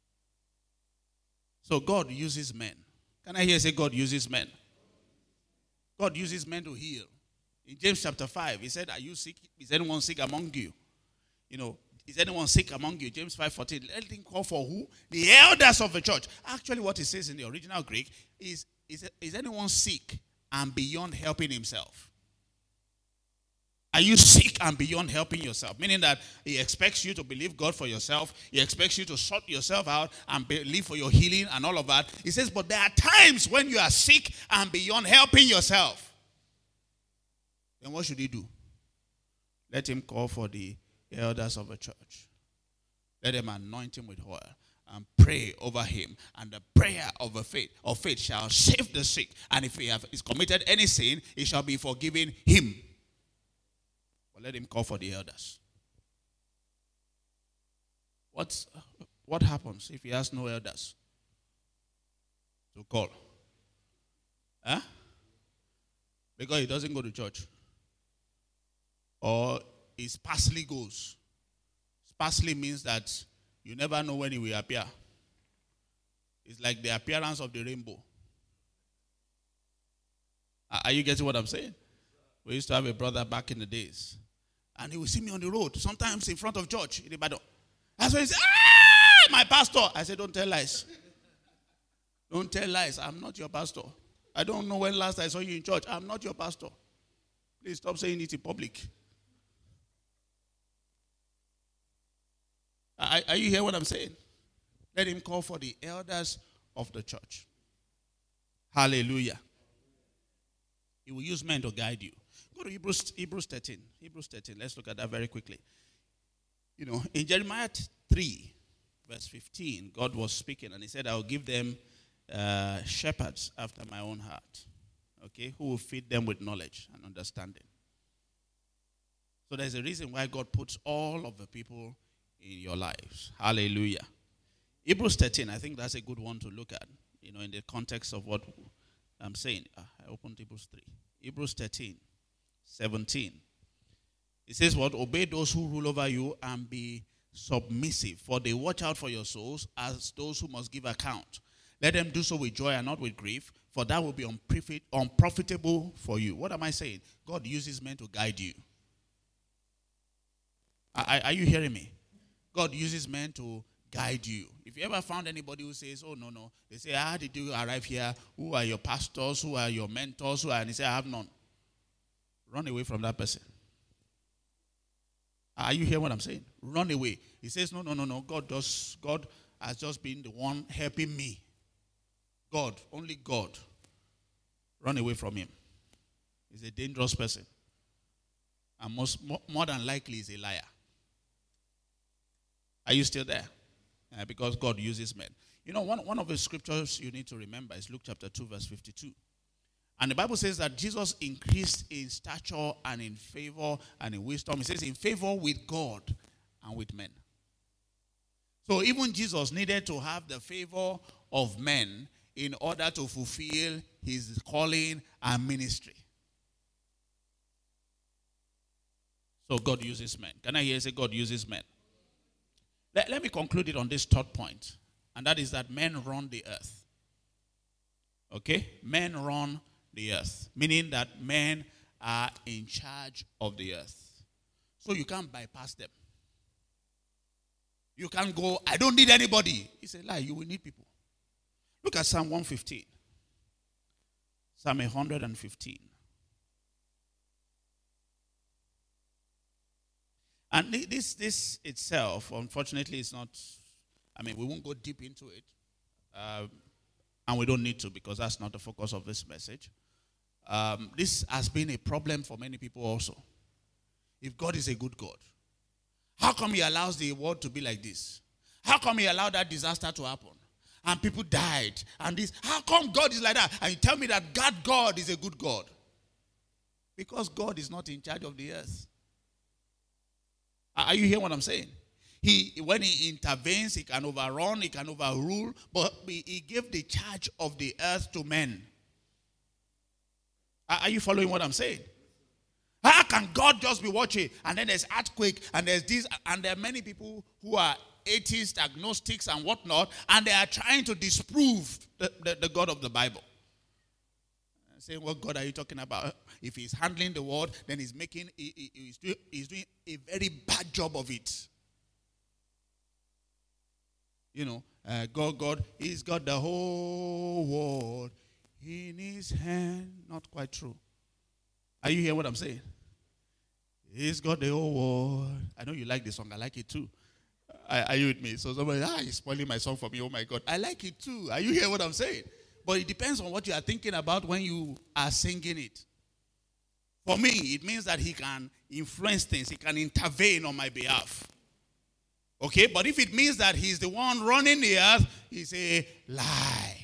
So God uses men. Can I hear say God uses men? God uses men to heal. In James chapter 5, he said, are you sick? Is anyone sick among you? You know, is anyone sick among you? James 5:14. Let him call for who? The elders of the church. Actually, what it says in the original Greek is anyone sick and beyond helping himself? Are you sick and beyond helping yourself? Meaning that he expects you to believe God for yourself. He expects you to sort yourself out and believe for your healing and all of that. He says, but there are times when you are sick and beyond helping yourself. Then what should he do? Let him call for the elders of the church. Let them anoint him with oil and pray over him. And the prayer of faith shall save the sick. And if he has committed any sin, it shall be forgiven him. But let him call for the elders. What happens if he has no elders to call? Huh? Because he doesn't go to church. Or he sparsely goes. Sparsely means that you never know when he will appear. It's like the appearance of the rainbow. Are you getting what I'm saying? We used to have a brother back in the days. And he would see me on the road, sometimes in front of church in Ibadan. That's when he said, my pastor. I said, don't tell lies. Don't tell lies. I'm not your pastor. I don't know when last I saw you in church. I'm not your pastor. Please stop saying it in public. Are you hearing what I'm saying? Let him call for the elders of the church. Hallelujah. He will use men to guide you. Go to Hebrews 13. Hebrews 13. Let's look at that very quickly. You know, in Jeremiah 3, verse 15, God was speaking and he said, I'll give them shepherds after my own heart. Okay, who will feed them with knowledge and understanding. So there's a reason why God puts all of the people in your lives. Hallelujah. Hebrews 13, I think that's a good one to look at, you know, in the context of what I'm saying. I opened Hebrews 3. Hebrews 13, 17. It says what? Obey those who rule over you and be submissive, for they watch out for your souls as those who must give account. Let them do so with joy and not with grief, for that will be unprofitable for you. What am I saying? God uses men to guide you. Are you hearing me? God uses men to guide you. If you ever found anybody who says, oh, no, they say, how did you arrive here? Who are your pastors? Who are your mentors? And he said, I have none. Run away from that person. Are you hearing what I'm saying? Run away. He says, no. God has just been the one helping me. God, only God. Run away from him. He's a dangerous person. And more than likely, he's a liar. Are you still there? Because God uses men. You know, one of the scriptures you need to remember is Luke chapter 2, verse 52. And the Bible says that Jesus increased in stature and in favor and in wisdom. It says in favor with God and with men. So even Jesus needed to have the favor of men in order to fulfill his calling and ministry. So God uses men. Can I hear you say God uses men? Let me conclude it on this third point. And that is that men run the earth. Okay? Men run the earth. Meaning that men are in charge of the earth. So you can't bypass them. You can't go, I don't need anybody. It's a lie. You will need people. Look at Psalm 115. Psalm 115. And this itself, unfortunately, is not, we won't go deep into it. And we don't need to, because that's not the focus of this message. This has been a problem for many people also. If God is a good God, how come he allows the world to be like this? How come he allowed that disaster to happen? And people died. And this, how come God is like that? And you tell me that God is a good God. Because God is not in charge of the earth. Are you hearing what I'm saying? When he intervenes, he can overrun, he can overrule, but he gave the charge of the earth to men. Are you following what I'm saying? How can God just be watching, and then there's earthquake, and there's this, and there are many people who are atheists, agnostics, and whatnot, and they are trying to disprove the God of the Bible. Saying, what God are you talking about? If he's handling the world, then he's doing a very bad job of it. God, he's got the whole world in his hand. Not quite true. Are you hearing what I'm saying? He's got the whole world. I know you like the song. I like it too. Are you with me? So somebody, he's spoiling my song for me. Oh my God. I like it too. Are you hearing what I'm saying? But it depends on what you are thinking about when you are singing it. For me, it means that he can influence things. He can intervene on my behalf. Okay? But if it means that he's the one running the earth, it's a lie.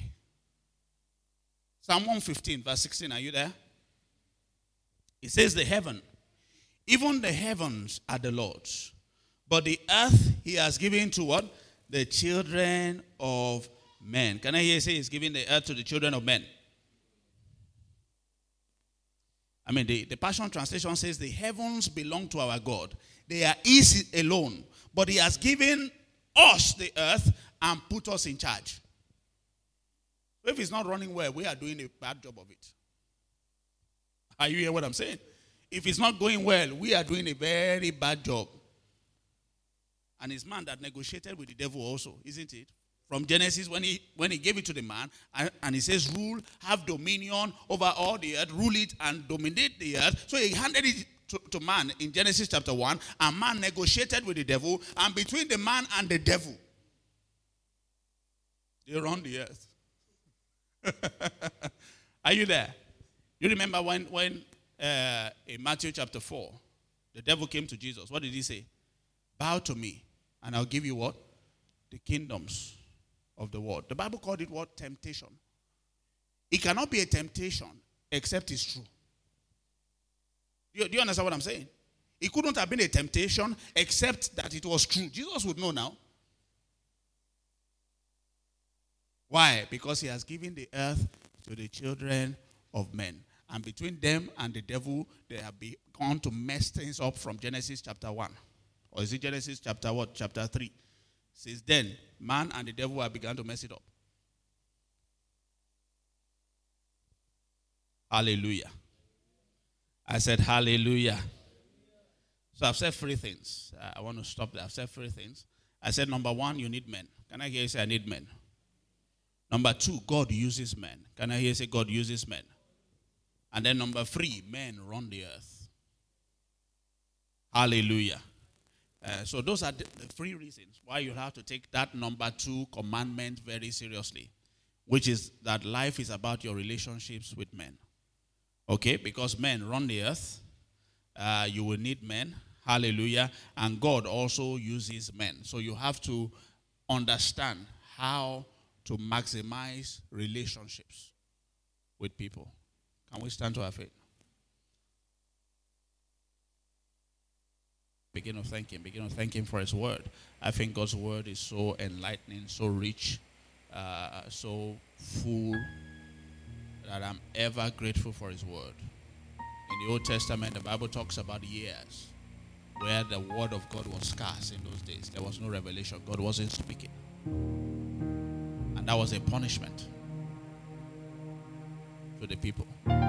Psalm 115, verse 16. Are you there? It says even the heavens are the Lord's, but the earth he has given to what? The children of men. Can I hear you say he's giving the earth to the children of men? The Passion Translation says the heavens belong to our God. They are his alone. But he has given us the earth and put us in charge. So if it's not running well, we are doing a bad job of it. Are you hearing what I'm saying? If it's not going well, we are doing a very bad job. And it's man that negotiated with the devil also, isn't it? From Genesis, when he gave it to the man, and he says, rule, have dominion over all the earth, rule it and dominate the earth. So he handed it to man in Genesis chapter 1, and man negotiated with the devil, and between the man and the devil, they run the earth. Are you there? You remember when in Matthew chapter 4, the devil came to Jesus. What did he say? Bow to me, and I'll give you what? The kingdoms of the world. The Bible called it what? Temptation. It cannot be a temptation except it's true. Do you understand what I'm saying? It couldn't have been a temptation except that it was true. Jesus would know now. Why? Because he has given the earth to the children of men. And between them and the devil, they have gone to mess things up from Genesis chapter 1. Or is it Genesis chapter what? Chapter 3. Since then, man and the devil have begun to mess it up. Hallelujah. I said hallelujah. So I've said three things. I want to stop there. I've said three things. I said number one, you need men. Can I hear you say I need men? Number two, God uses men. Can I hear you say God uses men? And then number three, men run the earth. Hallelujah. So those are the three reasons why you have to take that number two commandment very seriously, which is that life is about your relationships with men. Okay? Because men run the earth. You will need men. Hallelujah. And God also uses men. So you have to understand how to maximize relationships with people. Can we stand to our feet? Begin to thank him for his word. I think God's word is so enlightening, so rich, so full, that I'm ever grateful for his word. In the Old Testament, the Bible talks about years where the word of God was scarce in those days. There was no revelation. God wasn't speaking. And that was a punishment to the people.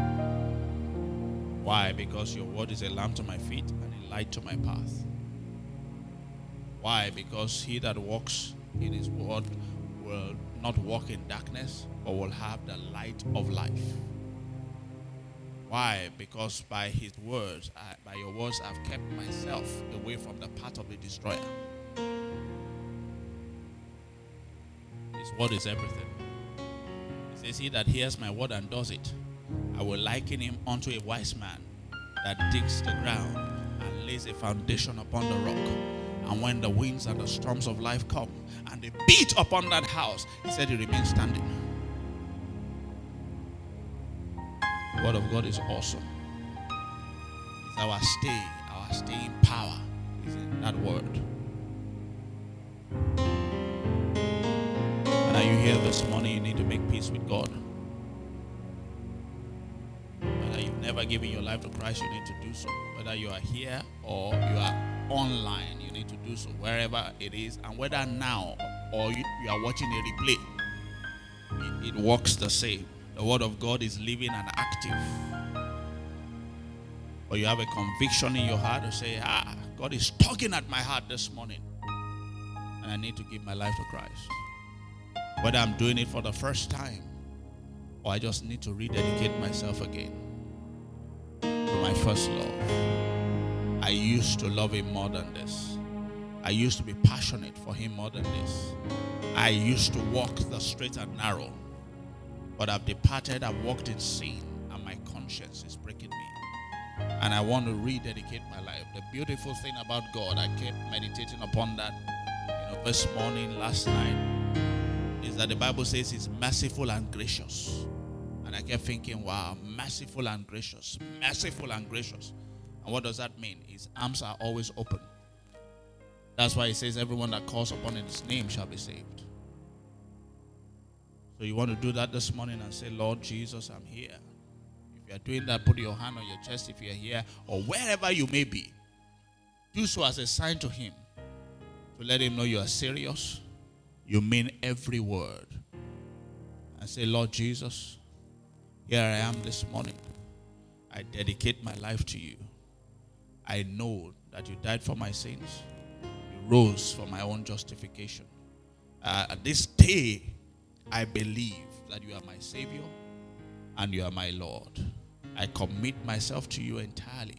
Why? Because your word is a lamp to my feet and a light to my path. Why? Because he that walks in his word will not walk in darkness, but will have the light of life. Why? Because by his words, by your words, I've kept myself away from the path of the destroyer. His word is everything. He says, he that hears my word and does it, I will liken him unto a wise man that digs the ground and lays a foundation upon the rock. And when the winds and the storms of life come and they beat upon that house, he said it remains standing. The word of God is awesome. It's our staying power is in that word. And are you here this morning? You need to make peace with God. Whether you've never given your life to Christ, you need to do so. Whether you are here or you are online, you need to do so wherever it is. And whether now or you are watching a replay, it works the same. The word of God is living and active. Or you have a conviction in your heart to say, God is talking at my heart this morning, and I need to give my life to Christ. Whether I'm doing it for the first time, or I just need to rededicate myself again to my first love. I used to love him more than this. I used to be passionate for him more than this. I used to walk the straight and narrow. But I've departed, I've walked in sin, and my conscience is breaking me. And I want to rededicate my life. The beautiful thing about God, I kept meditating upon that, this morning, last night, is that the Bible says he's merciful and gracious. And I kept thinking, wow, merciful and gracious, merciful and gracious. And what does that mean? His arms are always open. That's why he says everyone that calls upon his name shall be saved. So you want to do that this morning and say, Lord Jesus, I'm here. If you are doing that, put your hand on your chest if you are here or wherever you may be. Do so as a sign to him to let him know you are serious. You mean every word. And say, Lord Jesus, here I am this morning. I dedicate my life to you. I know that you died for my sins. You rose for my own justification. This day, I believe that you are my Savior and you are my Lord. I commit myself to you entirely,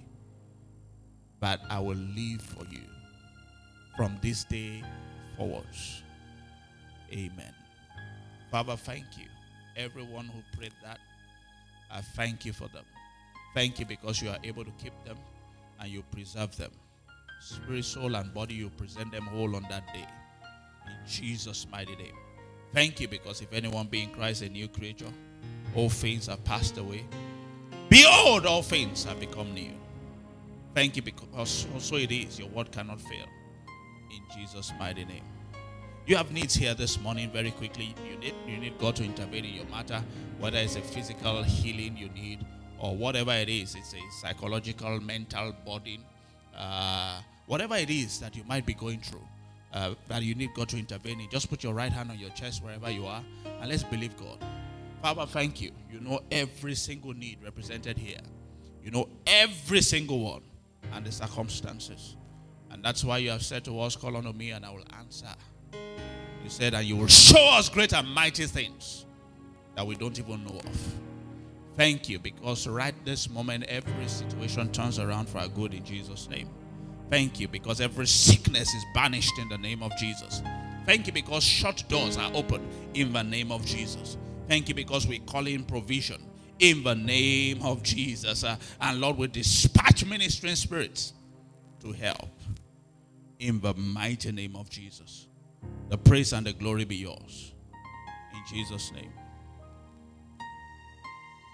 but I will live for you from this day forwards. Amen. Father, thank you. Everyone who prayed that, I thank you for them. Thank you because you are able to keep them and you preserve them. Spirit, soul, and body, you present them whole on that day. In Jesus' mighty name. Thank you because if anyone be in Christ a new creature, all things have passed away. Behold, all things have become new. Thank you because so it is. Your word cannot fail. In Jesus' mighty name. You have needs here this morning very quickly. You need God to intervene in your matter, whether it's a physical healing you need or whatever it is. It's a psychological, mental burden. Whatever it is that you might be going through. That you need God to intervene in. Just put your right hand on your chest wherever you are and let's believe God. Father, thank you. You know every single need represented here. You know every single one and the circumstances. And that's why you have said to us, call unto me and I will answer. You said, and you will show us great and mighty things that we don't even know of. Thank you because right this moment every situation turns around for our good in Jesus' name. Thank you because every sickness is banished in the name of Jesus. Thank you because shut doors are open in the name of Jesus. Thank you because we call in provision in the name of Jesus. And Lord, we dispatch ministering spirits to help in the mighty name of Jesus. The praise and the glory be yours. In Jesus' name.